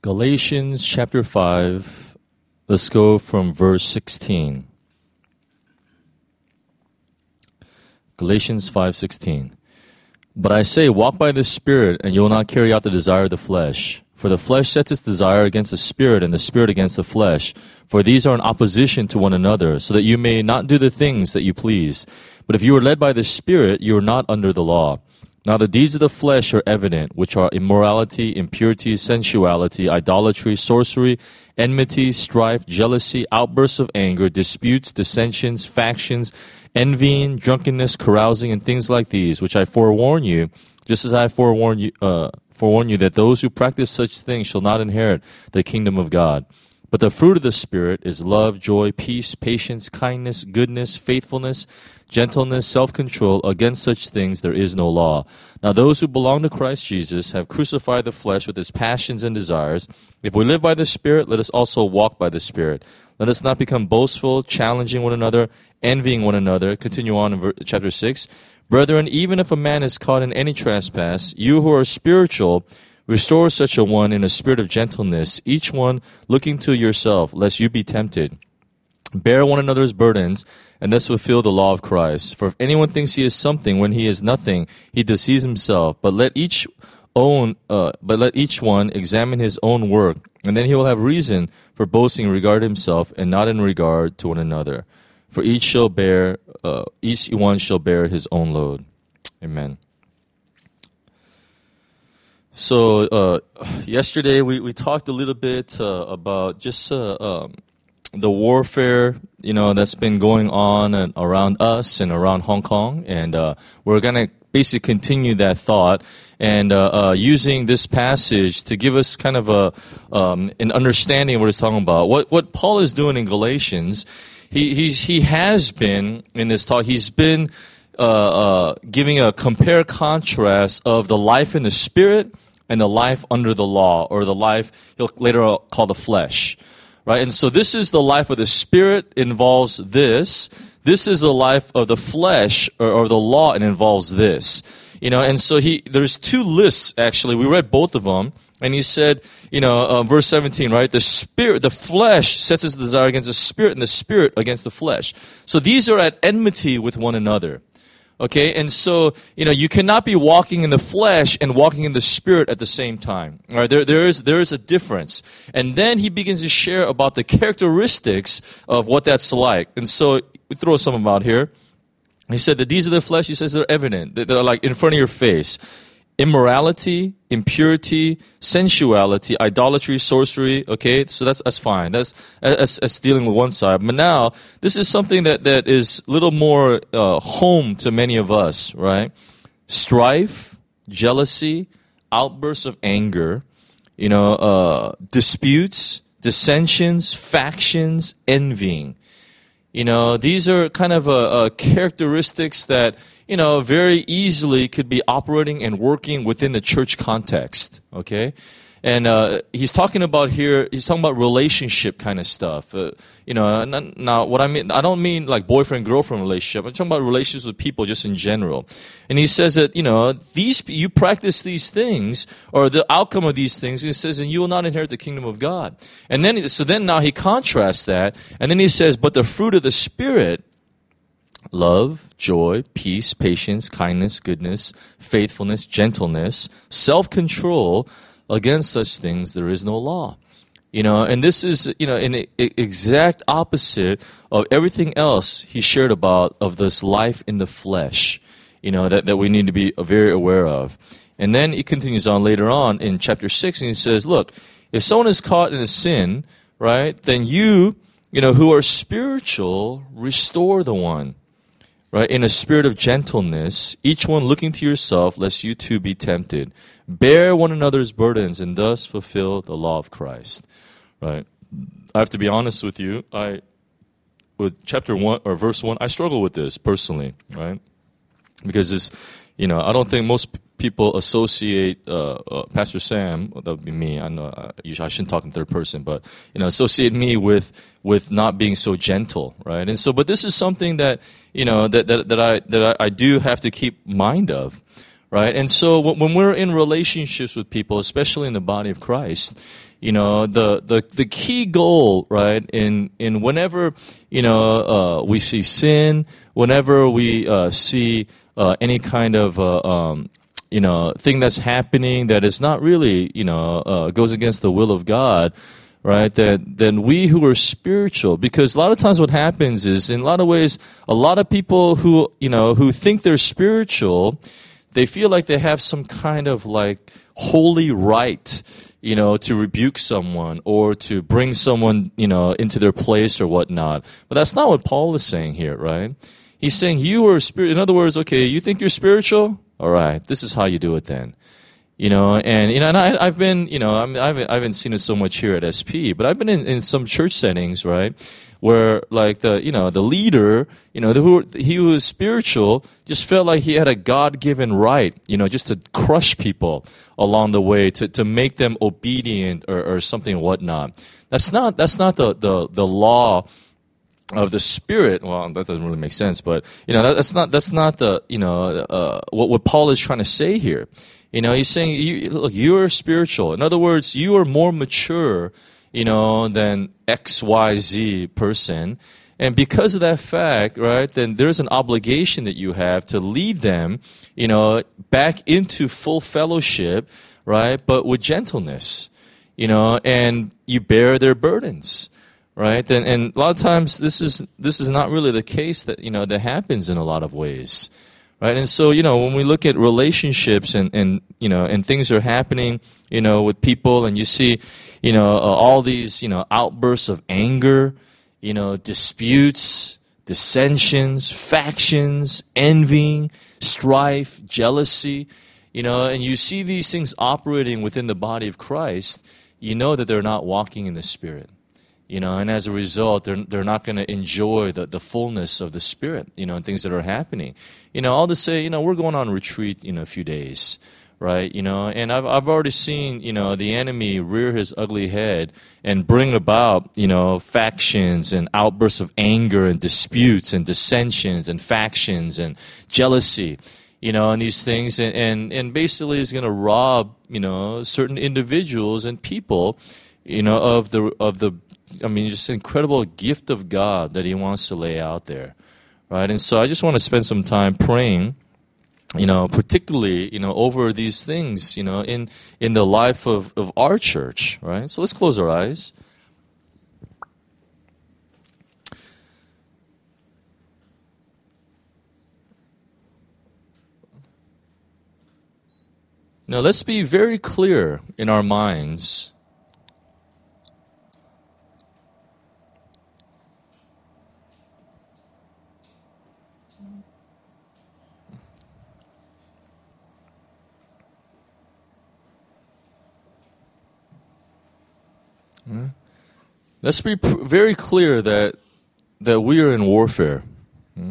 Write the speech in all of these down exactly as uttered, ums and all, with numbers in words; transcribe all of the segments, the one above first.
Galatians chapter five, let's go from verse sixteen. Galatians five sixteen. But I say, walk by the Spirit, and you will not carry out the desire of the flesh. For the flesh sets its desire against the Spirit, and the Spirit against the flesh. For these are in opposition to one another, so that you may not do the things that you please. But if you are led by the Spirit, you are not under the law. Now the deeds of the flesh are evident, which are immorality, impurity, sensuality, idolatry, sorcery, enmity, strife, jealousy, outbursts of anger, disputes, dissensions, factions, envying, drunkenness, carousing, and things like these, which I forewarn you, just as I forewarn you, uh, forewarn you that those who practice such things shall not inherit the kingdom of God. But the fruit of the Spirit is love, joy, peace, patience, kindness, goodness, faithfulness, gentleness, self-control. Against such things there is no law. Now those who belong to Christ Jesus have crucified the flesh with its passions and desires. If we live by the Spirit, let us also walk by the Spirit. Let us not become boastful, challenging one another, envying one another. Continue on in ver- chapter six. Brethren, even if a man is caught in any trespass, you who are spiritual, restore such a one in a spirit of gentleness, each one looking to yourself, lest you be tempted. Bear one another's burdens, and thus fulfill the law of Christ. For if anyone thinks he is something when he is nothing, he deceives himself. But let each own, uh, but let each one examine his own work, and then he will have reason for boasting in regard to himself, and not in regard to one another. For each shall bear, uh, each one shall bear his own load. Amen. So uh, yesterday we, we talked a little bit uh, about just uh, um, the warfare, you know, that's been going on and around us and around Hong Kong, and uh, we're gonna basically continue that thought and uh, uh, using this passage to give us kind of a um, an understanding of what it's talking about. What what Paul is doing in Galatians, he he's he has been in this talk. He's been uh, uh, giving a compare contrast of the life in the Spirit and the life under the law, or the life he'll later call the flesh, right? And so this is the life of the Spirit, involves this. This is the life of the flesh, or, or the law, and involves this. You know, and so he there's two lists actually. We read both of them, and he said, you know, uh, verse seventeen, right? The spirit, the flesh sets its desire against the Spirit, and the Spirit against the flesh. So these are at enmity with one another. Okay, and so, you know, you cannot be walking in the flesh and walking in the Spirit at the same time. All right, there, there is, there is a difference. And then he begins to share about the characteristics of what that's like. And so we throw some of them out here. He said the deeds of the flesh, he says, they're evident. They're like in front of your face. Immorality, impurity, sensuality, idolatry, sorcery. Okay, so that's that's fine. That's that's, that's dealing with one side. But now this is something that, that is a little more uh, home to many of us, right? Strife, jealousy, outbursts of anger, you know, uh, disputes, dissensions, factions, envying. You know, these are kind of uh, uh, characteristics that, you know, very easily could be operating and working within the church context, okay? And uh, he's talking about here, he's talking about relationship kind of stuff. Uh, you know, now what I mean, I don't mean like boyfriend-girlfriend relationship. I'm talking about relationships with people just in general. And he says that, you know, these you practice these things, or the outcome of these things, he says, and you will not inherit the kingdom of God. And then, so then now he contrasts that, and then he says, but the fruit of the Spirit, love, joy, peace, patience, kindness, goodness, faithfulness, gentleness, self-control. Against such things there is no law. You know, and this is, you know, an exact opposite of everything else he shared about of this life in the flesh, you know, that, that we need to be very aware of. And then he continues on later on in chapter six, and he says, look, if someone is caught in a sin, right, then you, you know, who are spiritual, restore the one. Right, in a spirit of gentleness, each one looking to yourself, lest you too be tempted. Bear one another's burdens, and thus fulfill the law of Christ. Right, I have to be honest with you. I, with chapter one or verse one, I struggle with this personally. Right, because this, you know, I don't think most people associate uh, uh, Pastor Sam. Well, that would be me. I know uh, usually I shouldn't talk in third person, but you know, associate me with with not being so gentle, right? And so, but this is something that you know that that, that I that I, I do have to keep mind of, right? And so, when we're in relationships with people, especially in the body of Christ, You know, the, the, the key goal, right, in, in whenever, you know, uh, we see sin, whenever we uh, see uh, any kind of, uh, um, you know, thing that's happening that is not really, you know, uh, goes against the will of God, right, that then we who are spiritual, because a lot of times what happens is, in a lot of ways, a lot of people who, you know, who think they're spiritual, they feel like they have some kind of like holy right, you know, to rebuke someone or to bring someone, you know, into their place or whatnot. But that's not what Paul is saying here, right? He's saying you are spirit. In other words, okay, you think you're spiritual? All right, this is how you do it then. You know, and you know, and I, I've been, you know, I'm, I haven't, I haven't seen it so much here at S P, but I've been in, in some church settings, right, where like the, you know, the leader, you know, the, who he who is spiritual, just felt like he had a God-given right, you know, just to crush people along the way, to, to make them obedient or, or something whatnot. That's not that's not the the, the law of the Spirit. Well, that doesn't really make sense, but you know, that, that's not that's not the, you know, uh, what what Paul is trying to say here. You know, he's saying, you, look, you are spiritual. In other words, you are more mature, you know, than X Y Z person. And because of that fact, right, then there's an obligation that you have to lead them, you know, back into full fellowship, right, but with gentleness, you know, and you bear their burdens, right? And, and a lot of times this is this is not really the case that, you know, that happens in a lot of ways. Right, and so, you know, when we look at relationships and, and you know, and things are happening, you know, with people, and you see, you know, uh, all these, you know, outbursts of anger, you know, disputes, dissensions, factions, envying, strife, jealousy, you know, and you see these things operating within the body of Christ, you know that they're not walking in the Spirit. You know, and as a result, they're they're not going to enjoy the, the fullness of the Spirit, you know, and things that are happening. You know, I'll just say, you know, we're going on retreat in a few days, right? You know, and I've I've already seen, you know, the enemy rear his ugly head and bring about, you know, factions and outbursts of anger and disputes and dissensions and factions and jealousy, you know, and these things, and and, and basically is going to rob, you know, certain individuals and people, you know, of the of the I mean, just an incredible gift of God that He wants to lay out there, right? And so I just want to spend some time praying, you know, particularly, you know, over these things, you know, in in the life of, of our church, right? So let's close our eyes. Now, let's be very clear in our minds Let's be pr- very clear that that we are in warfare. Hmm?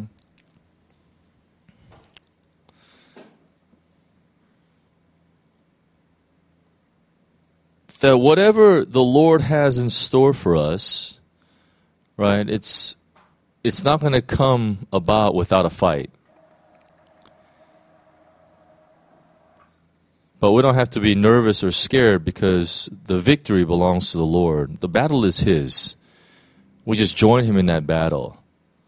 That whatever the Lord has in store for us, right, it's it's not going to come about without a fight. But we don't have to be nervous or scared because the victory belongs to the Lord. The battle is His. We just join Him in that battle.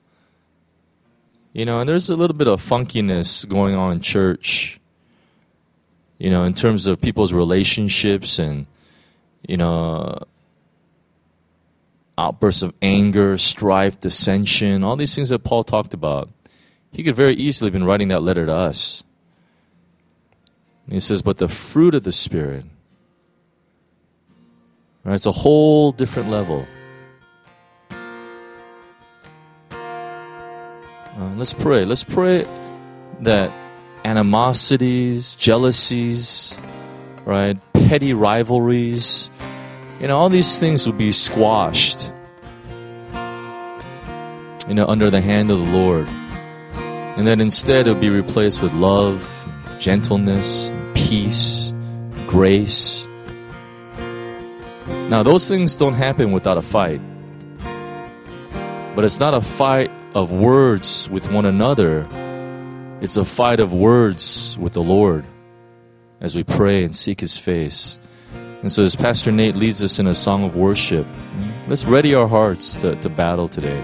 You know, and there's a little bit of funkiness going on in church, you know, in terms of people's relationships and, you know, outbursts of anger, strife, dissension, all these things that Paul talked about. He could very easily have been writing that letter to us. He says, but the fruit of the Spirit, right, it's a whole different level. Uh, let's pray. Let's pray that animosities, jealousies, right, petty rivalries, you know, all these things will be squashed, you know, under the hand of the Lord. And that instead it will be replaced with love, gentleness, peace, grace. Now, those things don't happen without a fight. But it's not a fight of words with one another. It's a fight of words with the Lord as we pray and seek His face. And so as Pastor Nate leads us in a song of worship, let's ready our hearts to, to battle today.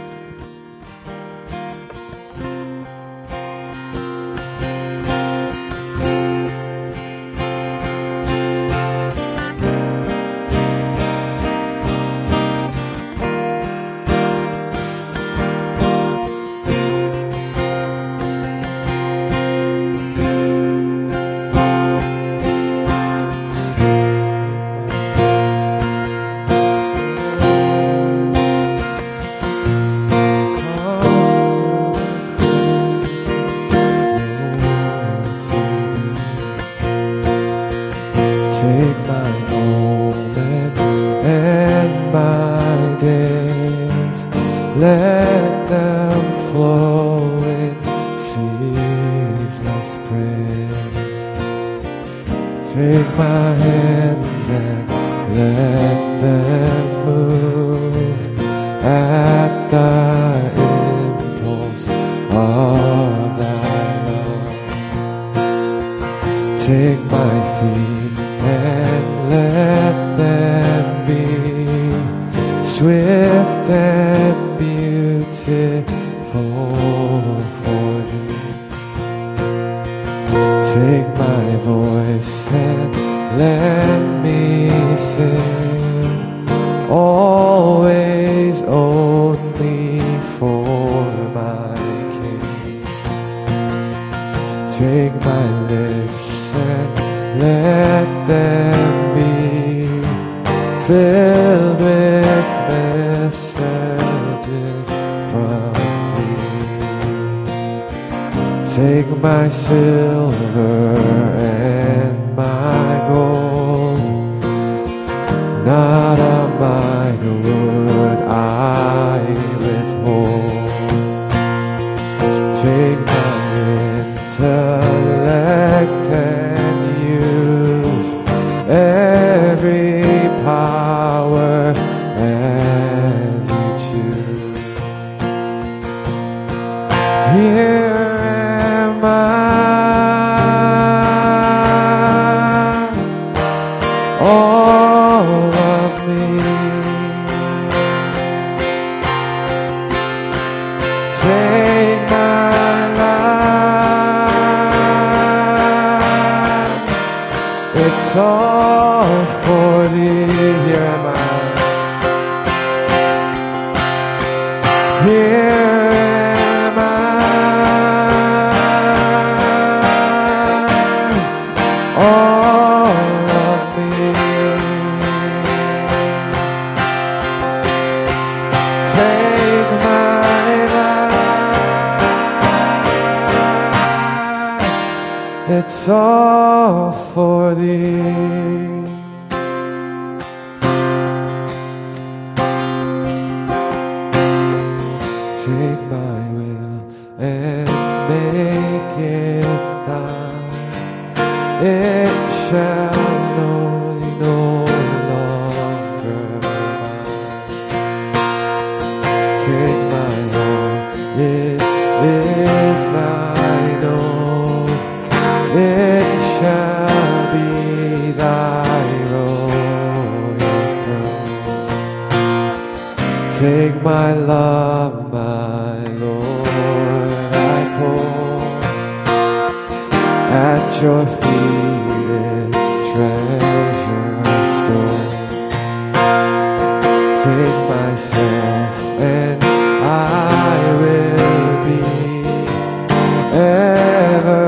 It's all for thee. Take my will and make it thine. It shall no, no longer mine. Take my heart, it is thine own. It shall be thy royal throne. Take my love, my Lord, I pour at your feet its treasure store. Take myself and I will be ever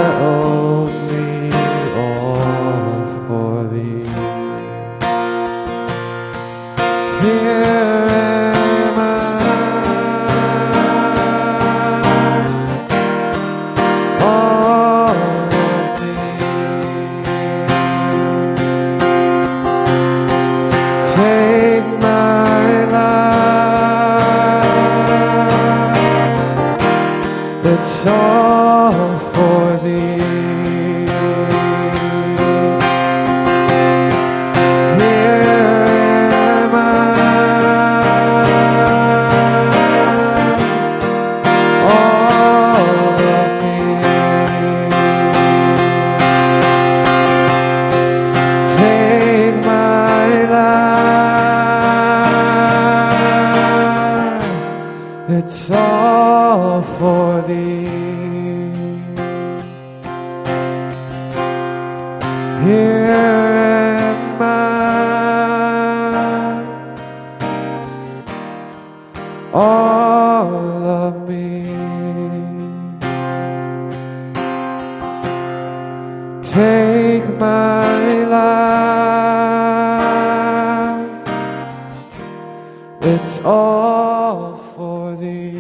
it's all for thee. Here am I, It's all for thee. Here am I, all of me. Take my life, it's all for thee.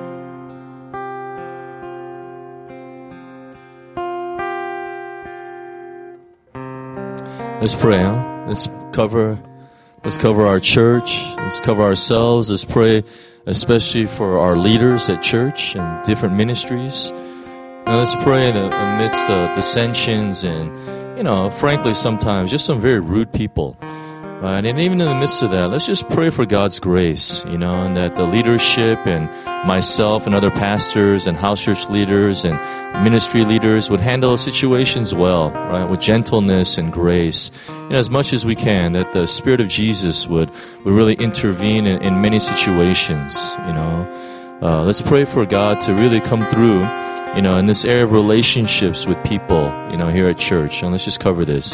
Let's pray, huh? Let's cover, let's cover our church. Let's cover ourselves. Let's pray, especially for our leaders at church and different ministries. And let's pray that amidst the dissensions and, you know, frankly, sometimes just some very rude people. Right? And even in the midst of that, let's just pray for God's grace, you know, and that the leadership and myself and other pastors and house church leaders and ministry leaders would handle situations well, right, with gentleness and grace, you know, as much as we can, that the Spirit of Jesus would, would really intervene in, in many situations, you know. Uh, let's pray for God to really come through, you know, in this area of relationships with people, you know, here at church. And let's just cover this.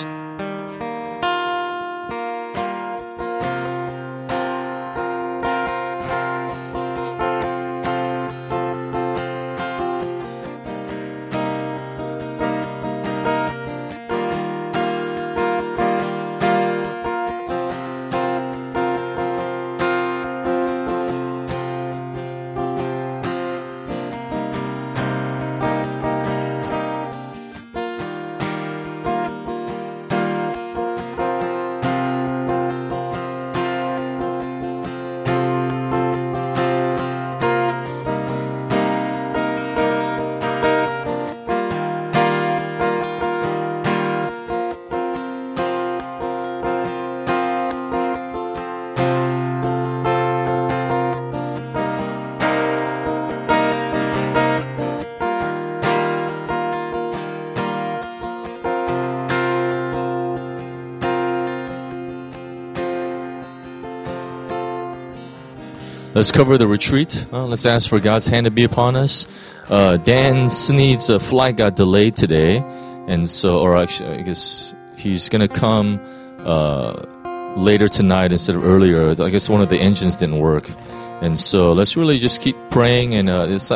Let's cover the retreat. Uh, let's ask for God's hand to be upon us. Uh, Dan Sneed's uh, flight got delayed today, and so, or actually, I guess he's going to come uh, later tonight instead of earlier. I guess one of the engines didn't work, and so let's really just keep praying and uh, let's,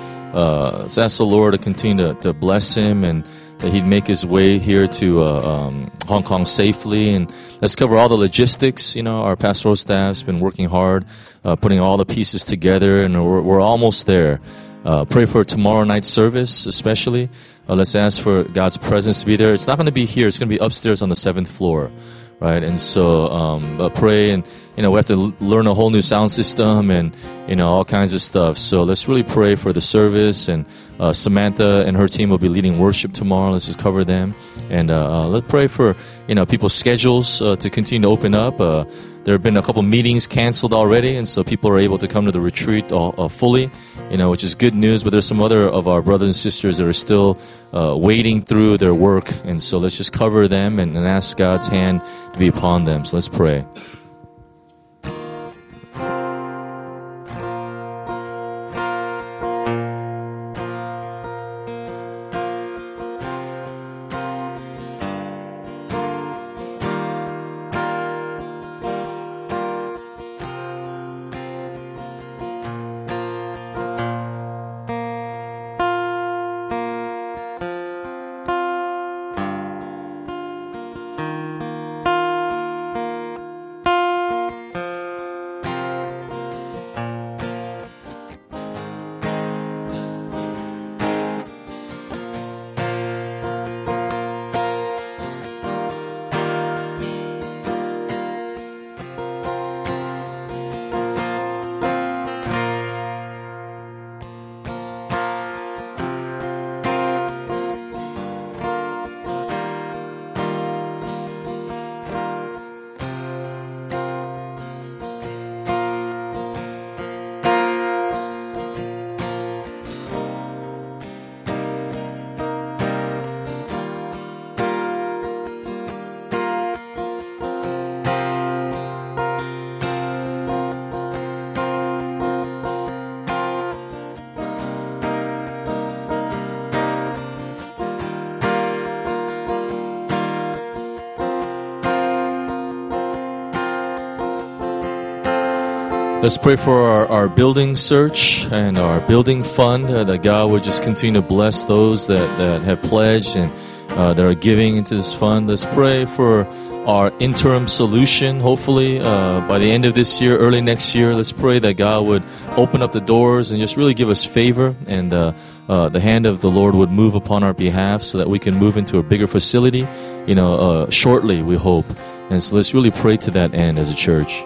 uh, let's ask the Lord to continue to, to bless him and that he'd make his way here to uh, um, Hong Kong safely. And let's cover all the logistics. You know, our pastoral staff's been working hard, uh, putting all the pieces together, and we're, we're almost there. Uh, pray for tomorrow night's service, especially. Uh, let's ask for God's presence to be there. It's not going to be here. It's going to be upstairs on the seventh floor, right? And so um, uh, pray, and you know we have to l- learn a whole new sound system and you know all kinds of stuff. So let's really pray for the service. And uh, Samantha and her team will be leading worship tomorrow. Let's just cover them, and uh, uh, let's pray for you know people's schedules uh, to continue to open up. Uh, there have been a couple meetings canceled already, and so people are able to come to the retreat all, uh, fully, you know, which is good news. But there's some other of our brothers and sisters that are still uh, waiting through their work, and so let's just cover them and, and ask God's hand to be upon them. So let's pray. Let's pray for our, our building search and our building fund, uh, that God would just continue to bless those that, that have pledged and uh, that are giving into this fund. Let's pray for our interim solution, hopefully uh, by the end of this year, early next year. Let's pray that God would open up the doors and just really give us favor, and uh, uh, the hand of the Lord would move upon our behalf so that we can move into a bigger facility, you know, uh, shortly, we hope. And so let's really pray to that end as a church.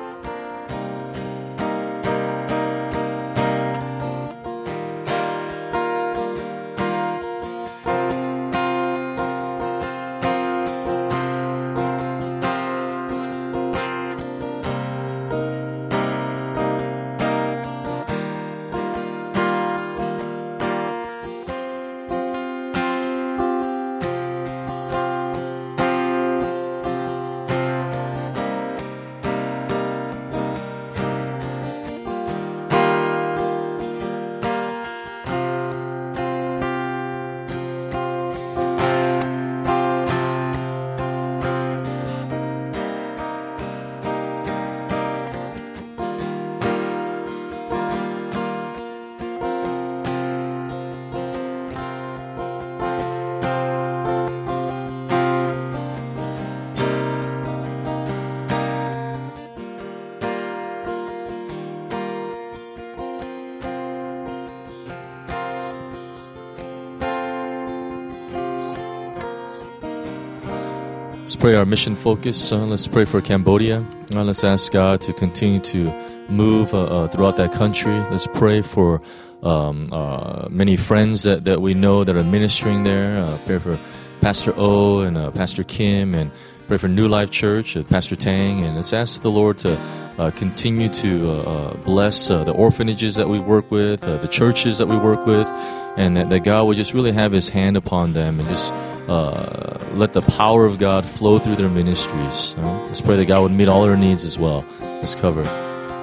Let's pray our mission focus. Uh, let's pray for Cambodia. Uh, let's ask God to continue to move uh, uh, throughout that country. Let's pray for um, uh, many friends that, that we know that are ministering there. Uh, pray for Pastor O and uh, Pastor Kim, and pray for New Life Church, uh, Pastor Tang. And let's ask the Lord to uh, continue to uh, uh, bless uh, the orphanages that we work with, uh, the churches that we work with, and that, that God would just really have His hand upon them and just uh, let the power of God flow through their ministries. Uh, let's pray that God would meet all our needs as well. Let's cover it.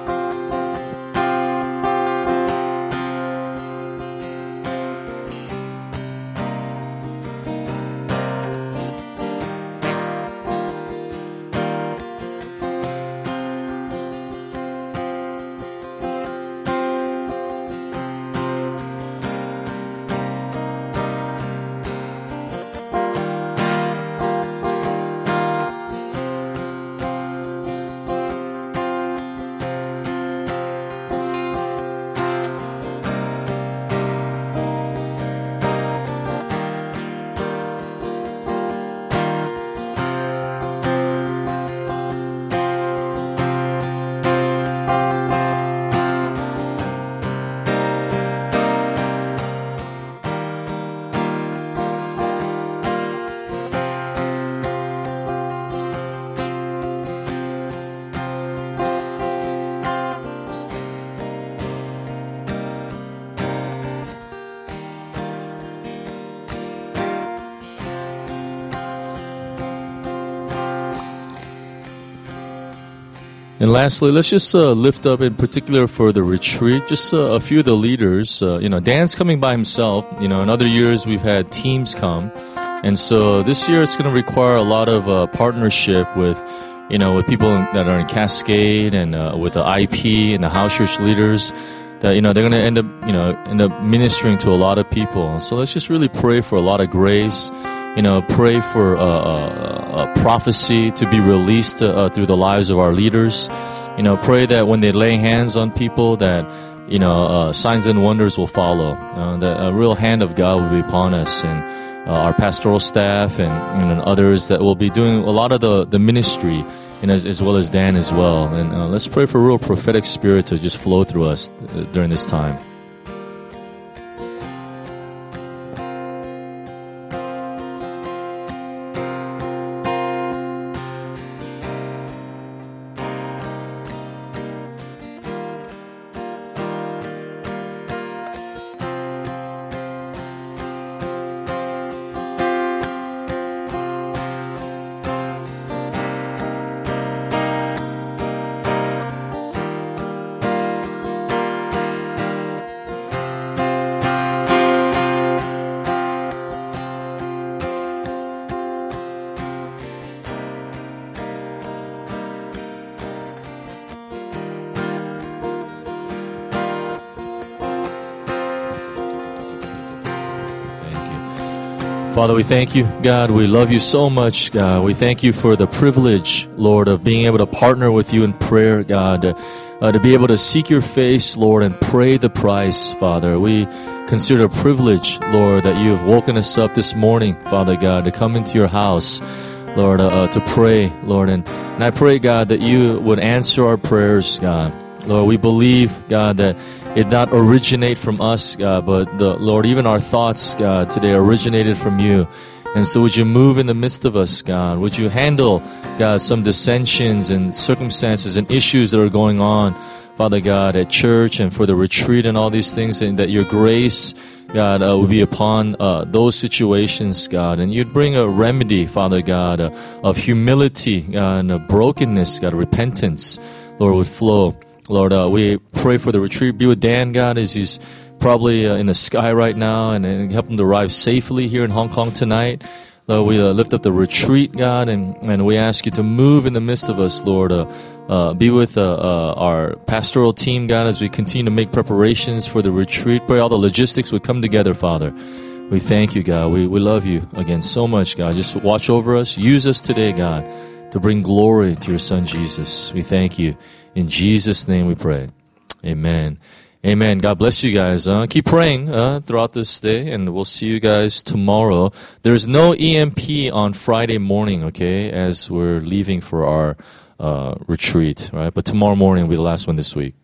And lastly, let's just uh, lift up in particular for the retreat, just uh, a few of the leaders. Uh, you know, Dan's coming by himself. You know, in other years we've had teams come. And so this year it's going to require a lot of uh, partnership with, you know, with people that are in Cascade and uh, with the I P and the house church leaders. That, you know, they're going to end up, you know, end up ministering to a lot of people. So let's just really pray for a lot of grace. You know, pray for uh, uh, uh, prophecy to be released uh, through the lives of our leaders. You know, pray that when they lay hands on people that, you know, uh, signs and wonders will follow. Uh, that a real hand of God will be upon us, and uh, our pastoral staff and, and others that will be doing a lot of the, the ministry, and as, as well as Dan as well. And uh, let's pray for a real prophetic spirit to just flow through us during this time. Father, we thank you, God. We love you so much, God. We thank you for the privilege, Lord, of being able to partner with you in prayer, God, uh, to be able to seek your face, Lord, and pray the price, Father. We consider a privilege, Lord, that you have woken us up this morning, Father God, to come into your house, Lord, uh, uh, to pray, Lord. And, and I pray, God, that you would answer our prayers, God. Lord, we believe, God, that it not originate from us, God, but the Lord, even our thoughts, God, today originated from you. And so would you move in the midst of us, God? Would you handle, God, some dissensions and circumstances and issues that are going on, Father God, at church and for the retreat and all these things, and that your grace, God, uh, would be upon uh, those situations, God, and you'd bring a remedy, Father God, uh, of humility, God, and of brokenness, God, repentance, Lord, would flow. Lord, uh, we pray for the retreat. Be with Dan, God, as he's probably uh, in the sky right now, and, and help him to arrive safely here in Hong Kong tonight. Lord, we uh, lift up the retreat, God, and, and we ask you to move in the midst of us, Lord. Uh, uh, be with uh, uh, our pastoral team, God, as we continue to make preparations for the retreat. Pray all the logistics would come together, Father. We thank you, God. We, we love you again so much, God. Just watch over us. Use us today, God, to bring glory to your Son, Jesus. We thank you. In Jesus' name we pray. Amen. Amen. God bless you guys. Uh, keep praying uh, throughout this day, and we'll see you guys tomorrow. There's no E M P on Friday morning, okay, as we're leaving for our uh, retreat, right? But tomorrow morning will be the last one this week.